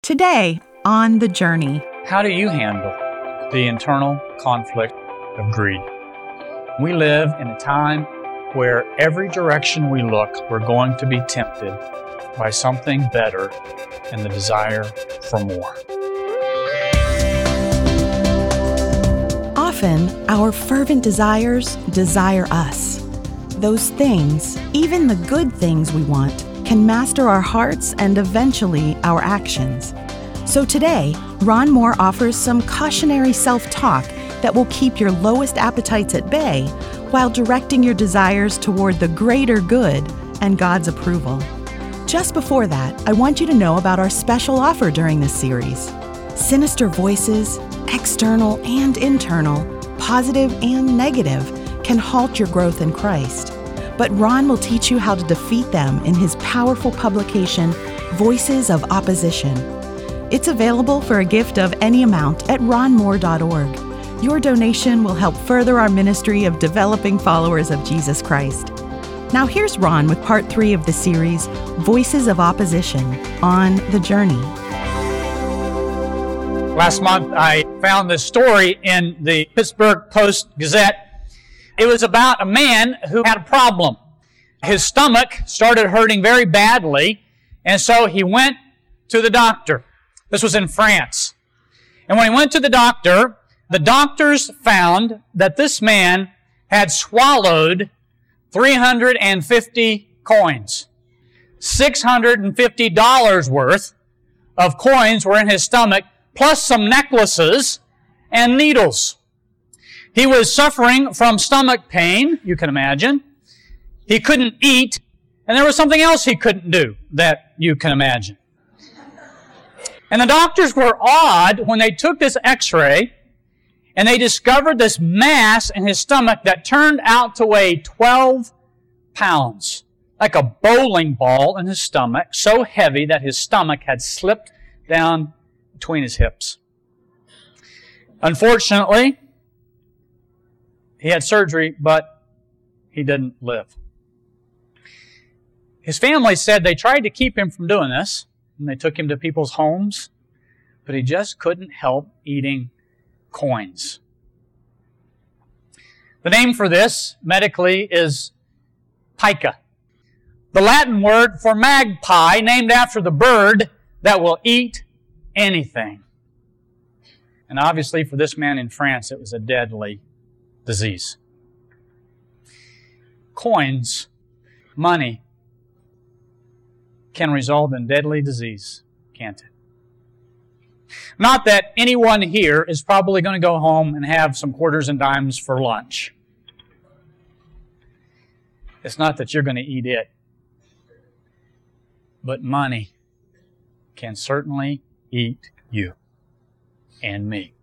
Today, on The Journey. How do you handle the internal conflict of greed? We live in a time where every direction we look, we're going to be tempted by something better and the desire for more. Often, our fervent desires desire us. Those things, even the good things we want, can master our hearts and eventually our actions. So today, Ron Moore offers some cautionary self-talk that will keep your lowest appetites at bay while directing your desires toward the greater good and God's approval. Just before that, I want you to know about our special offer during this series. Sinister voices, external and internal, positive and negative, can halt your growth in Christ. But Ron will teach you how to defeat them in his powerful publication, Voices of Opposition. It's available for a gift of any amount at ronmoore.org. Your donation will help further our ministry of developing followers of Jesus Christ. Now here's Ron with part 3 of the series, Voices of Opposition, on The Journey. Last month, I found this story in the Pittsburgh Post-Gazette. It was about a man who had a problem. His stomach started hurting very badly, and so he went to the doctor. This was in France. And when he went to the doctors found that this man had swallowed 350 coins. $650 worth of coins were in his stomach, plus some necklaces and needles. He was suffering from stomach pain, you can imagine. He couldn't eat, and there was something else he couldn't do that you can imagine. And the doctors were awed when they took this x-ray and they discovered this mass in his stomach that turned out to weigh 12 pounds, like a bowling ball in his stomach, so heavy that his stomach had slipped down between his hips. Unfortunately, he had surgery, but he didn't live. His family said they tried to keep him from doing this, and they took him to people's homes, but he just couldn't help eating coins. The name for this, medically, is pica. The Latin word for magpie, named after the bird that will eat anything. And obviously for this man in France, it was a deadly disease. Coins, money, can result in deadly disease, can't it? Not that anyone here is probably going to go home and have some quarters and dimes for lunch. It's not that you're going to eat it. But money can certainly eat you and me.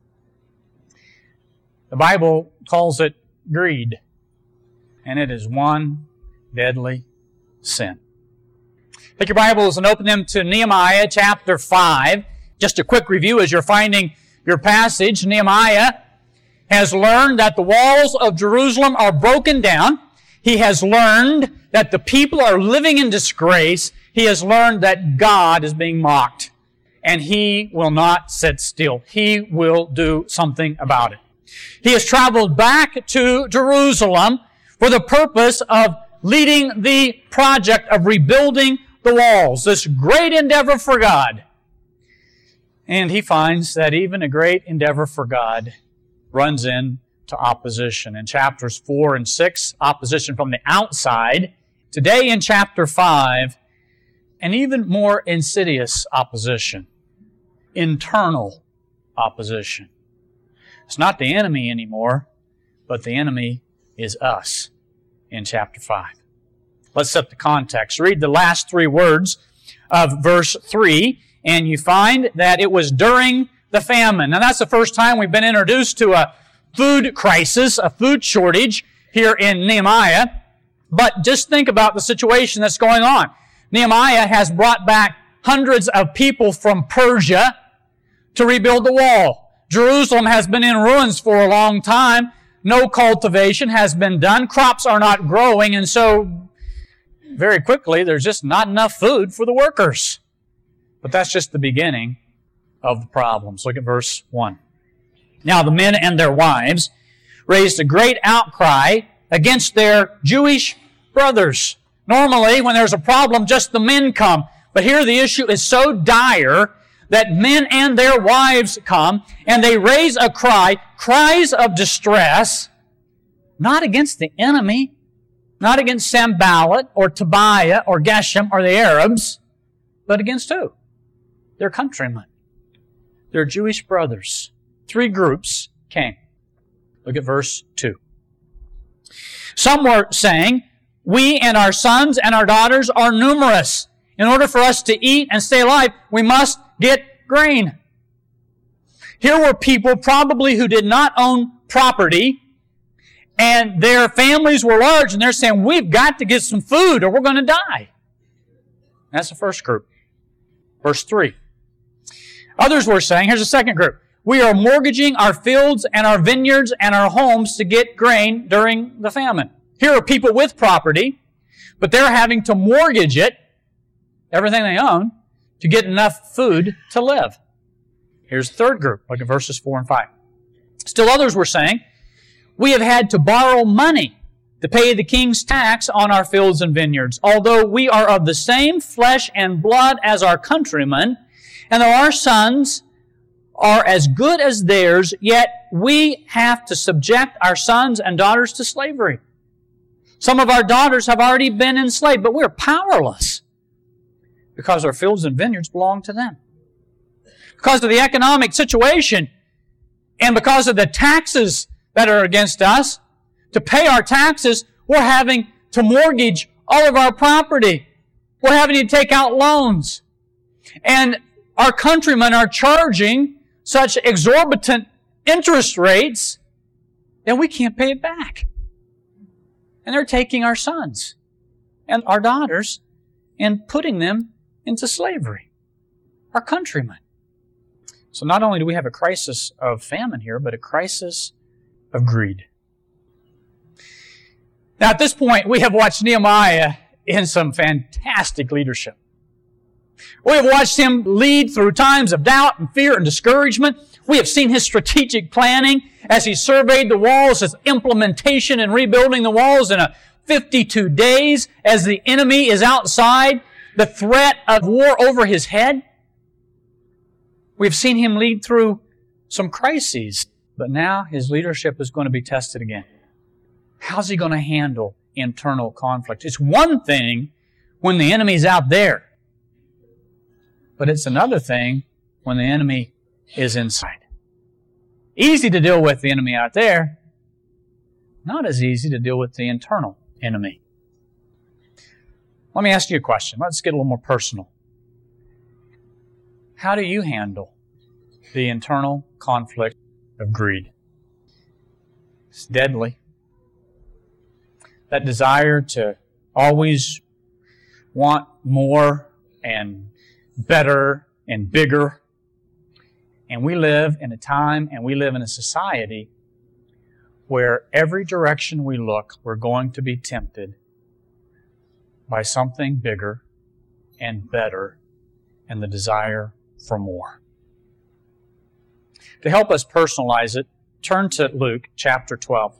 The Bible calls it greed, and it is one deadly sin. Take your Bibles and open them to Nehemiah chapter 5. Just a quick review as you're finding your passage. Nehemiah has learned that the walls of Jerusalem are broken down. He has learned that the people are living in disgrace. He has learned that God is being mocked. And he will not sit still. He will do something about it. He has traveled back to Jerusalem for the purpose of leading the project of rebuilding the walls, this great endeavor for God. And he finds that even a great endeavor for God runs into opposition. In chapters 4 and 6, opposition from the outside. Today in chapter 5, an even more insidious opposition. Internal opposition. It's not the enemy anymore, but the enemy is us in chapter 5. Let's set the context. Read the last 3 words of verse 3, and you find that it was during the famine. Now that's the first time we've been introduced to a food crisis, a food shortage here in Nehemiah. But just think about the situation that's going on. Nehemiah has brought back hundreds of people from Persia to rebuild the wall. Jerusalem has been in ruins for a long time. No cultivation has been done. Crops are not growing, and so very quickly there's just not enough food for the workers. But that's just the beginning of the problems. Look at verse 1. Now the men and their wives raised a great outcry against their Jewish brothers. Normally, when there's a problem, just the men come. But here the issue is so dire that men and their wives come, and they raise a cry, cries of distress, not against the enemy, not against Sanballat or Tobiah or Geshem or the Arabs, but against who? Their countrymen, their Jewish brothers. 3 groups came. Look at verse 2. Some were saying, we and our sons and our daughters are numerous. In order for us to eat and stay alive, we must get grain. Here were people probably who did not own property, and their families were large, and they're saying, we've got to get some food or we're going to die. That's the first group. Verse 3. Others were saying, here's the second group, we are mortgaging our fields and our vineyards and our homes to get grain during the famine. Here are people with property, but they're having to mortgage it, everything they own, to get enough food to live. Here's the third group. Look at verses 4 and 5. Still others were saying, we have had to borrow money to pay the king's tax on our fields and vineyards. Although we are of the same flesh and blood as our countrymen, and though our sons are as good as theirs, yet we have to subject our sons and daughters to slavery. Some of our daughters have already been enslaved, but we're powerless because our fields and vineyards belong to them. Because of the economic situation and because of the taxes that are against us, to pay our taxes, we're having to mortgage all of our property. We're having to take out loans. And our countrymen are charging such exorbitant interest rates that we can't pay it back. And they're taking our sons and our daughters and putting them into slavery. Our countrymen. So not only do we have a crisis of famine here, but a crisis of greed. Now at this point, we have watched Nehemiah in some fantastic leadership. We have watched him lead through times of doubt and fear and discouragement. We have seen his strategic planning as he surveyed the walls, his implementation and rebuilding the walls in 52 days as the enemy is outside, the threat of war over his head. We've seen him lead through some crises, but now his leadership is going to be tested again. How's he going to handle internal conflict? It's one thing when the enemy's out there, but it's another thing when the enemy is inside. Easy to deal with the enemy out there, not as easy to deal with the internal enemy. Let me ask you a question. Let's get a little more personal. How do you handle the internal conflict of greed? It's deadly. That desire to always want more and better and bigger. And we live in a time and we live in a society where every direction we look, we're going to be tempted by something bigger and better and the desire for more. To help us personalize it, turn to Luke chapter 12.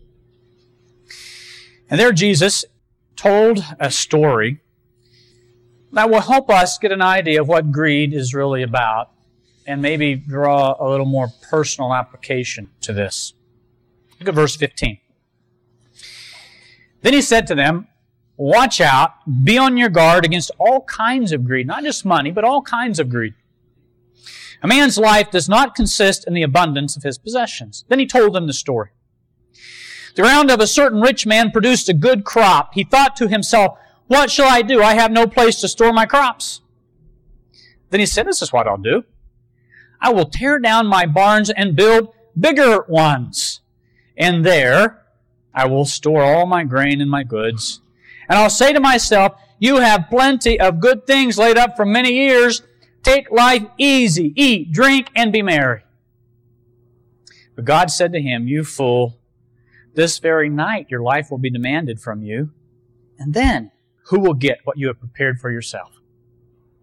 And there Jesus told a story that will help us get an idea of what greed is really about and maybe draw a little more personal application to this. Look at verse 15. Then he said to them, watch out, be on your guard against all kinds of greed, not just money, but all kinds of greed. A man's life does not consist in the abundance of his possessions. Then he told them the story. The ground of a certain rich man produced a good crop. He thought to himself, what shall I do? I have no place to store my crops. Then he said, this is what I'll do. I will tear down my barns and build bigger ones. And there I will store all my grain and my goods. And I'll say to myself, you have plenty of good things laid up for many years. Take life easy, eat, drink, and be merry. But God said to him, you fool, this very night your life will be demanded from you. And then who will get what you have prepared for yourself?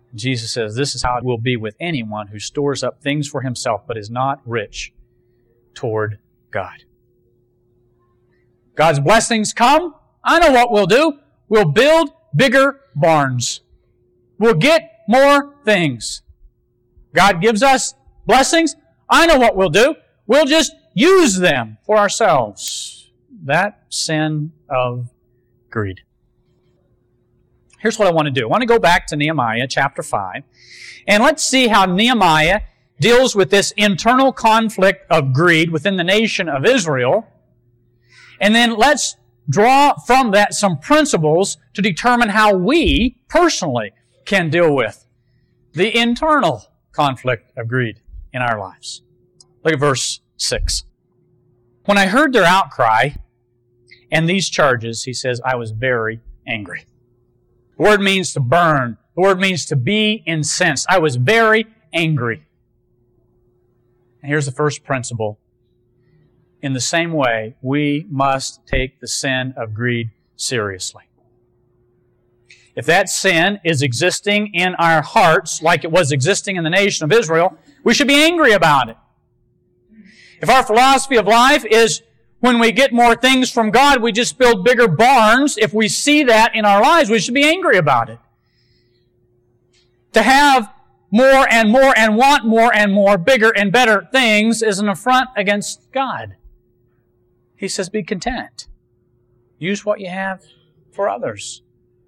Jesus says this is how it will be with anyone who stores up things for himself but is not rich toward God. God's blessings come. I know what we'll do. We'll build bigger barns. We'll get more things. God gives us blessings. I know what we'll do. We'll just use them for ourselves. That sin of greed. Here's what I want to do. I want to go back to Nehemiah chapter 5, and let's see how Nehemiah deals with this internal conflict of greed within the nation of Israel. And then let's draw from that some principles to determine how we personally can deal with the internal conflict of greed in our lives. Look at verse 6. When I heard their outcry and these charges, he says, I was very angry. The word means to burn. The word means to be incensed. I was very angry. And here's the first principle. In the same way, we must take the sin of greed seriously. If that sin is existing in our hearts like it was existing in the nation of Israel, we should be angry about it. If our philosophy of life is when we get more things from God, we just build bigger barns, if we see that in our lives, we should be angry about it. To have more and more and want more and more, bigger and better things is an affront against God. He says, be content. Use what you have for others.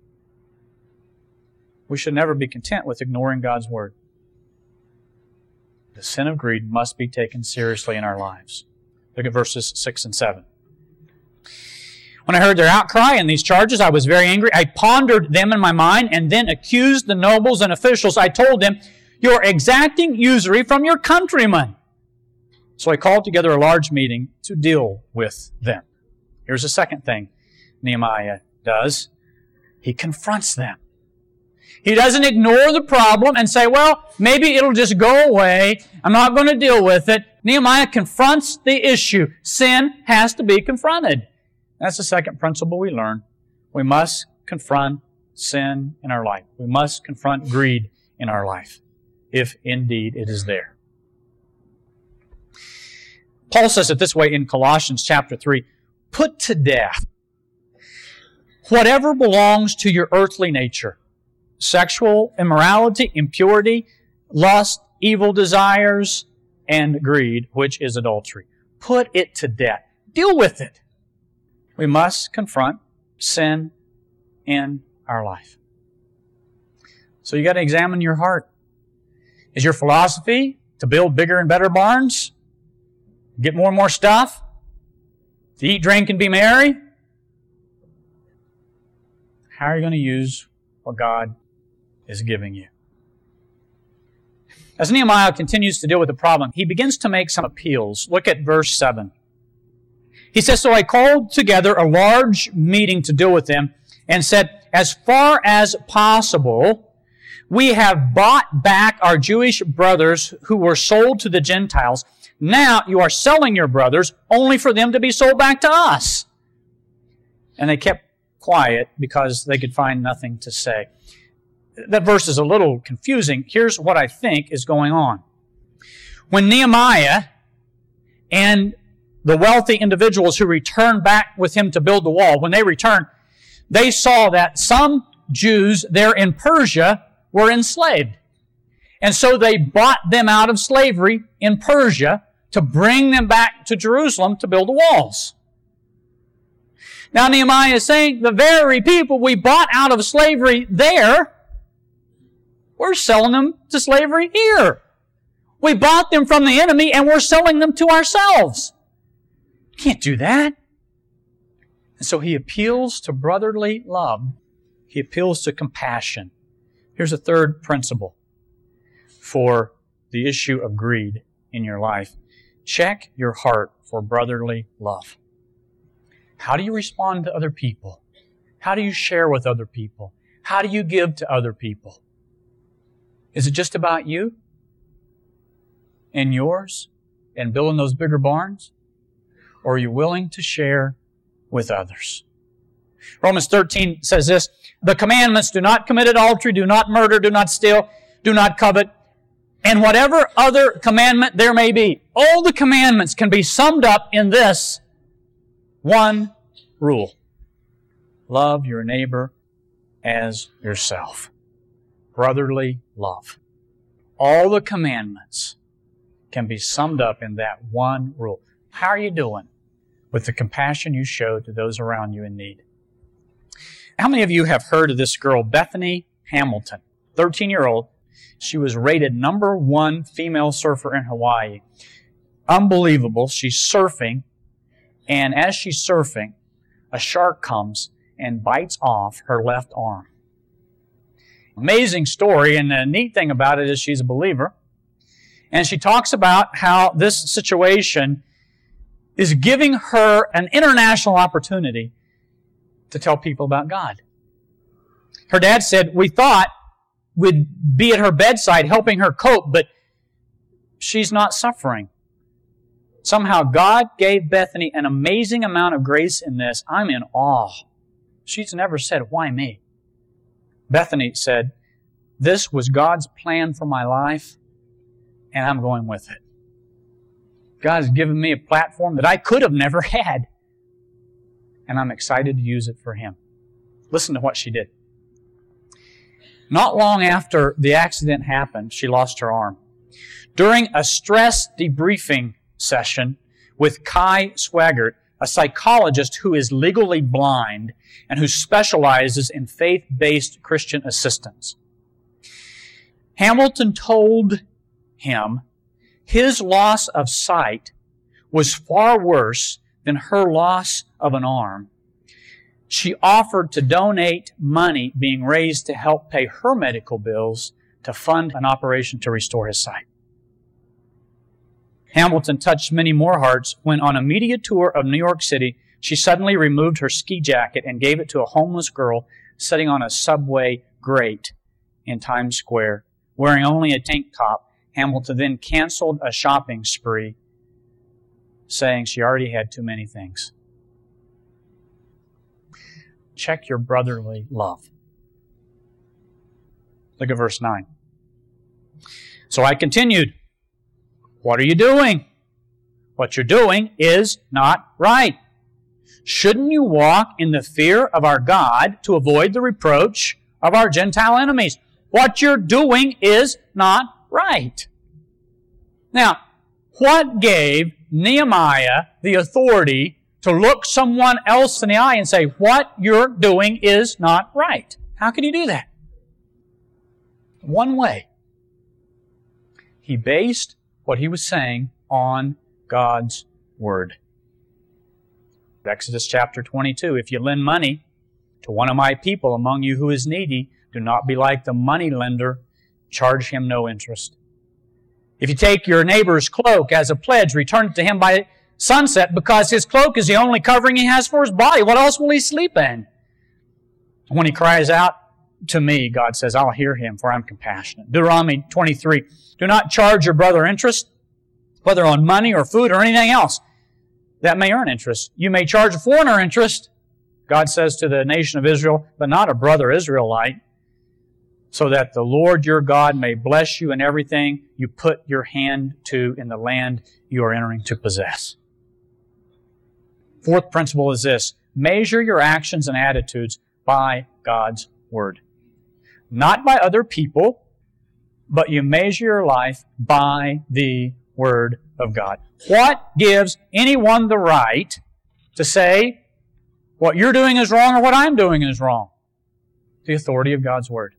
We should never be content with ignoring God's Word. The sin of greed must be taken seriously in our lives. Look at verses 6 and 7. When I heard their outcry and these charges, I was very angry. I pondered them in my mind and then accused the nobles and officials. I told them, you're exacting usury from your countrymen. So I called together a large meeting to deal with them. Here's the second thing Nehemiah does. He confronts them. He doesn't ignore the problem and say, well, maybe it'll just go away. I'm not going to deal with it. Nehemiah confronts the issue. Sin has to be confronted. That's the second principle we learn. We must confront sin in our life. We must confront greed in our life, if indeed it is there. Paul says it this way in Colossians chapter 3, put to death whatever belongs to your earthly nature, sexual immorality, impurity, lust, evil desires, and greed, which is adultery. Put it to death. Deal with it. We must confront sin in our life. So you got to examine your heart. Is your philosophy to build bigger and better barns? Get more and more stuff? To eat, drink, and be merry? How are you going to use what God is giving you? As Nehemiah continues to deal with the problem, he begins to make some appeals. Look at verse 7. He says, so I called together a large meeting to deal with them and said, as far as possible, we have bought back our Jewish brothers who were sold to the Gentiles. Now you are selling your brothers only for them to be sold back to us. And they kept quiet because they could find nothing to say. That verse is a little confusing. Here's what I think is going on. When Nehemiah and the wealthy individuals who returned back with him to build the wall, when they returned, they saw that some Jews there in Persia were enslaved. And so they bought them out of slavery in Persia to bring them back to Jerusalem to build the walls. Now Nehemiah is saying, the very people we bought out of slavery there, we're selling them to slavery here. We bought them from the enemy and we're selling them to ourselves. You can't do that. And so he appeals to brotherly love. He appeals to compassion. Here's a third principle for the issue of greed in your life. Check your heart for brotherly love. How do you respond to other people? How do you share with other people? How do you give to other people? Is it just about you and yours and building those bigger barns? Or are you willing to share with others? Romans 13 says this, the commandments, do not commit adultery, do not murder, do not steal, do not covet, and whatever other commandment there may be. All the commandments can be summed up in this one rule. Love your neighbor as yourself. Brotherly love. All the commandments can be summed up in that one rule. How are you doing with the compassion you show to those around you in need? How many of you have heard of this girl, Bethany Hamilton, 13-year-old? She was rated number 1 female surfer in Hawaii. Unbelievable. She's surfing, and as she's surfing, a shark comes and bites off her left arm. Amazing story, and the neat thing about it is she's a believer. And she talks about how this situation is giving her an international opportunity to tell people about God. Her dad said, we thought we'd be at her bedside helping her cope, but she's not suffering. Somehow God gave Bethany an amazing amount of grace in this. I'm in awe. She's never said, why me? Bethany said, this was God's plan for my life, and I'm going with it. God has given me a platform that I could have never had, and I'm excited to use it for Him. Listen to what she did. Not long after the accident happened, she lost her arm. During a stress debriefing session with Kai Swaggart, a psychologist who is legally blind and who specializes in faith-based Christian assistance, Hamilton told him his loss of sight was far worse than her loss of an arm. She offered to donate money being raised to help pay her medical bills to fund an operation to restore his sight. Hamilton touched many more hearts when on a media tour of New York City, she suddenly removed her ski jacket and gave it to a homeless girl sitting on a subway grate in Times Square. Wearing only a tank top, Hamilton then canceled a shopping spree, saying she already had too many things. Check your brotherly love. Look at verse 9. So I continued, what are you doing? What you're doing is not right. Shouldn't you walk in the fear of our God to avoid the reproach of our Gentile enemies? What you're doing is not right. Now, what gave Nehemiah the authority to look someone else in the eye and say, what you're doing is not right? How can you do that? One way. He based what he was saying on God's Word. Exodus chapter 22, if you lend money to one of my people among you who is needy, do not be like the money lender, charge him no interest. If you take your neighbor's cloak as a pledge, return it to him by sunset, because his cloak is the only covering he has for his body. What else will he sleep in? When he cries out to me, God says, I'll hear him, for I'm compassionate. Deuteronomy 23, do not charge your brother interest, whether on money or food or anything else that may earn interest. You may charge a foreigner interest, God says to the nation of Israel, but not a brother Israelite, so that the Lord your God may bless you in everything you put your hand to in the land you are entering to possess. Fourth principle is this: measure your actions and attitudes by God's Word. Not by other people, but you measure your life by the Word of God. What gives anyone the right to say what you're doing is wrong or what I'm doing is wrong? The authority of God's Word.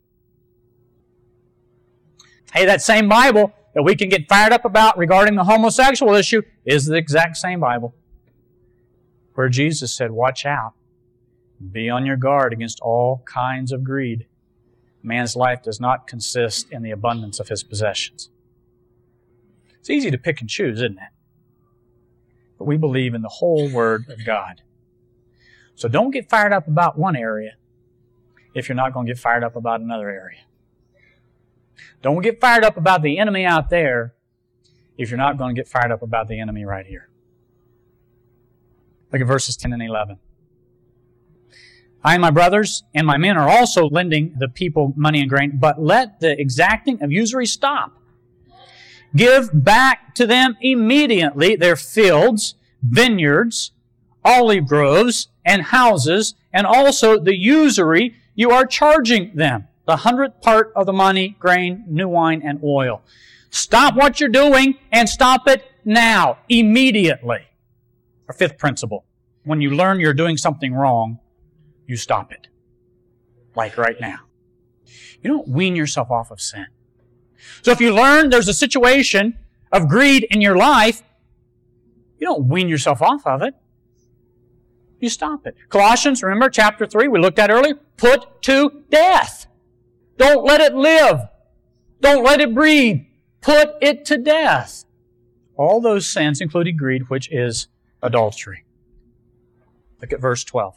Hey, that same Bible that we can get fired up about regarding the homosexual issue is the exact same Bible where Jesus said, watch out. Be on your guard against all kinds of greed. Man's life does not consist in the abundance of his possessions. It's easy to pick and choose, isn't it? But we believe in the whole Word of God. So don't get fired up about one area if you're not going to get fired up about another area. Don't get fired up about the enemy out there if you're not going to get fired up about the enemy right here. Look at verses 10 and 11. I and my brothers and my men are also lending the people money and grain, but let the exacting of usury stop. Give back to them immediately their fields, vineyards, olive groves, and houses, and also the usury you are charging them, the 100th part of the money, grain, new wine, and oil. Stop what you're doing and stop it now, immediately. Our fifth principle. When you learn you're doing something wrong, you stop it. Like right now. You don't wean yourself off of sin. So if you learn there's a situation of greed in your life, you don't wean yourself off of it. You stop it. Colossians, remember chapter 3 we looked at earlier? Put to death. Don't let it live. Don't let it breathe. Put it to death. All those sins, including greed, which is adultery. Look at verse 12.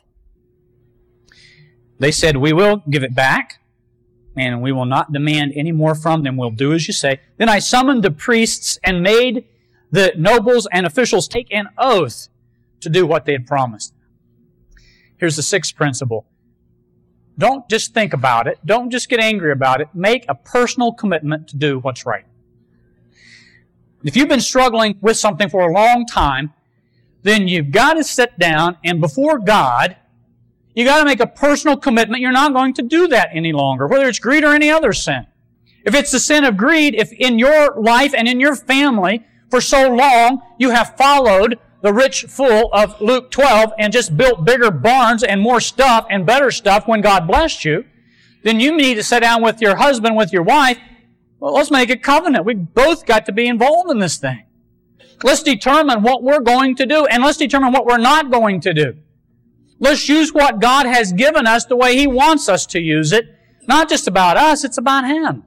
They said, we will give it back, and we will not demand any more from them. We'll do as you say. Then I summoned the priests and made the nobles and officials take an oath to do what they had promised. Here's the sixth principle. Don't just think about it. Don't just get angry about it. Make a personal commitment to do what's right. If you've been struggling with something for a long time, then you've got to sit down and before God, you got to make a personal commitment. You're not going to do that any longer, whether it's greed or any other sin. If it's the sin of greed, if in your life and in your family for so long you have followed the rich fool of Luke 12 and just built bigger barns and more stuff and better stuff when God blessed you, then you need to sit down with your husband, with your wife. Well, let's make a covenant. We both got to be involved in this thing. Let's determine what we're going to do and let's determine what we're not going to do. Let's use what God has given us the way He wants us to use it. Not just about us, it's about Him.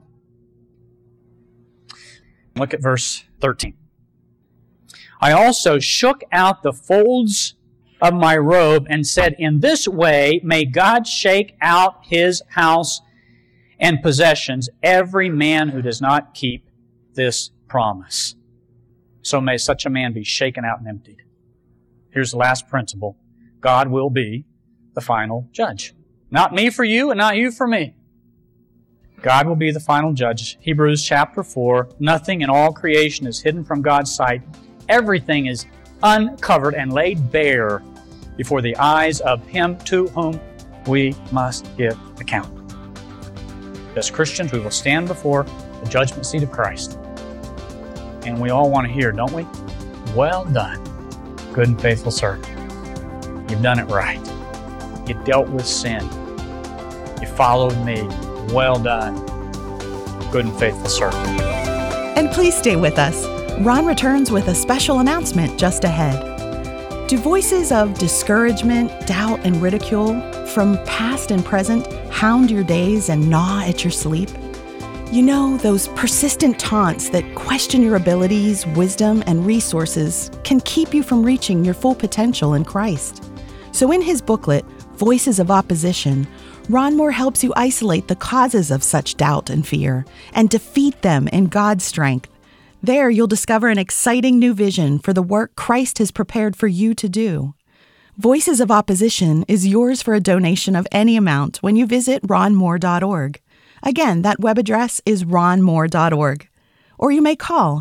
Look at verse 13. I also shook out the folds of my robe and said, in this way may God shake out His house and possessions, every man who does not keep this promise. So may such a man be shaken out and emptied. Here's the last principle. God will be the final judge. Not me for you and not you for me. God will be the final judge. Hebrews chapter 4, nothing in all creation is hidden from God's sight. Everything is uncovered and laid bare before the eyes of Him to whom we must give account. As Christians, we will stand before the judgment seat of Christ. And we all want to hear, don't we? Well done, good and faithful servant. You've done it right. You dealt with sin. You followed me. Well done, good and faithful servant. And please stay with us. Ron returns with a special announcement just ahead. Do voices of discouragement, doubt, and ridicule from past and present hound your days and gnaw at your sleep? You know, those persistent taunts that question your abilities, wisdom, and resources can keep you from reaching your full potential in Christ. So in his booklet, Voices of Opposition, Ron Moore helps you isolate the causes of such doubt and fear and defeat them in God's strength. There, you'll discover an exciting new vision for the work Christ has prepared for you to do. Voices of Opposition is yours for a donation of any amount when you visit ronmoore.org. Again, that web address is ronmoore.org. Or you may call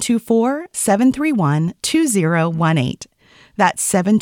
724-731-2018. That's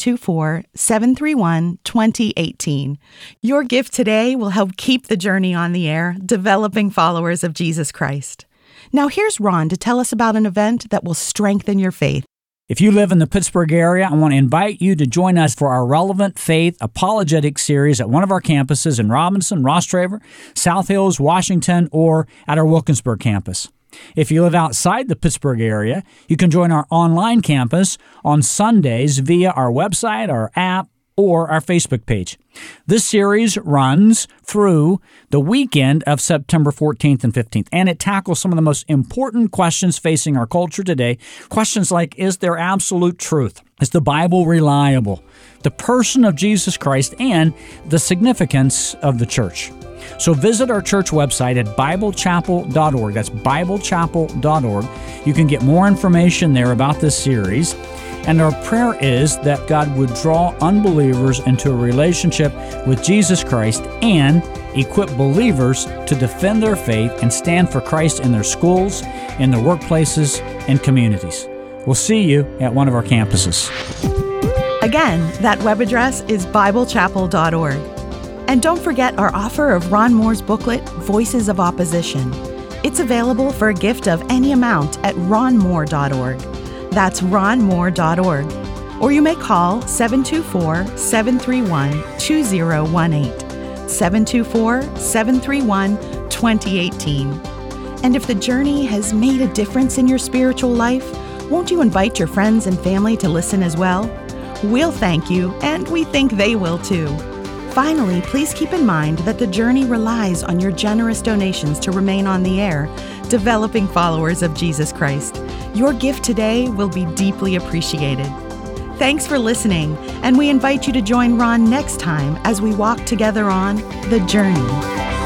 724-731-2018. Your gift today will help keep the journey on the air, developing followers of Jesus Christ. Now here's Ron to tell us about an event that will strengthen your faith. If you live in the Pittsburgh area, I want to invite you to join us for our Relevant Faith Apologetic Series at one of our campuses in Robinson, Rostraver, South Hills, Washington, or at our Wilkinsburg campus. If you live outside the Pittsburgh area, you can join our online campus on Sundays via our website, our app, or our Facebook page. This series runs through the weekend of September 14th and 15th, and it tackles some of the most important questions facing our culture today. Questions like, is there absolute truth? Is the Bible reliable? The person of Jesus Christ and the significance of the church. So visit our church website at biblechapel.org. That's biblechapel.org. You can get more information there about this series. And our prayer is that God would draw unbelievers into a relationship with Jesus Christ and equip believers to defend their faith and stand for Christ in their schools, in their workplaces, and communities. We'll see you at one of our campuses. Again, that web address is BibleChapel.org. And don't forget our offer of Ron Moore's booklet, Voices of Opposition. It's available for a gift of any amount at ronmoore.org. That's ronmoore.org. Or you may call 724-731-2018. 724-731-2018. And if the journey has made a difference in your spiritual life, won't you invite your friends and family to listen as well? We'll thank you, and we think they will too. Finally, please keep in mind that the journey relies on your generous donations to remain on the air, developing followers of Jesus Christ. Your gift today will be deeply appreciated. Thanks for listening, and we invite you to join Ron next time as we walk together on The Journey.